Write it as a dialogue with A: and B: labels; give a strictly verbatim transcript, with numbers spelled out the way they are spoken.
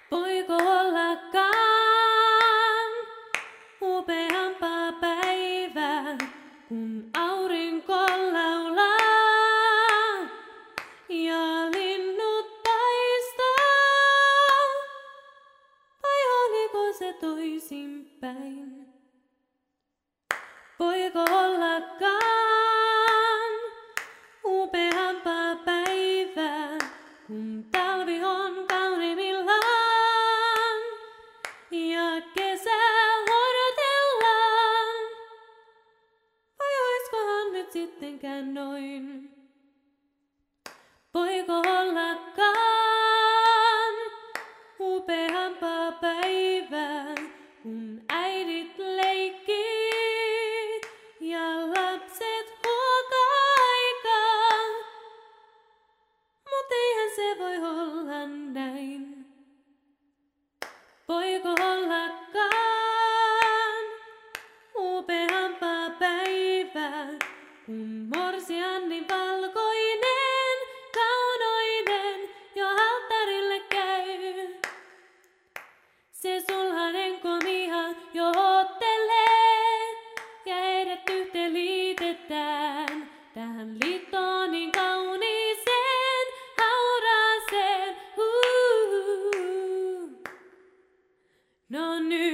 A: Voiko ollakaan upeampaa päivää, kun aurinko laulaa ja linnut paistaa? Vai oliko se toisinpäin? Voiko ollakaan upeampaa päivää, kun talvi on kauniimmillaan ja kesää odotellaan? Vai oiskohan nyt sittenkään noin? Voiko ollakaan upeampaa päivää, kun äidit leikkii ja lapset huokaa-aikaa? Mut eihän se voi olla näin. Voiko ollakaan upeampaa päivää, kun morsianni valkoinen, kaunoinen jo alttarille käy? Se sulhanen komia jo ottelee ja heidät yhteen liitetään tähän liittoon niin kauniiseen hauraaseen. Uh-huh. No nyt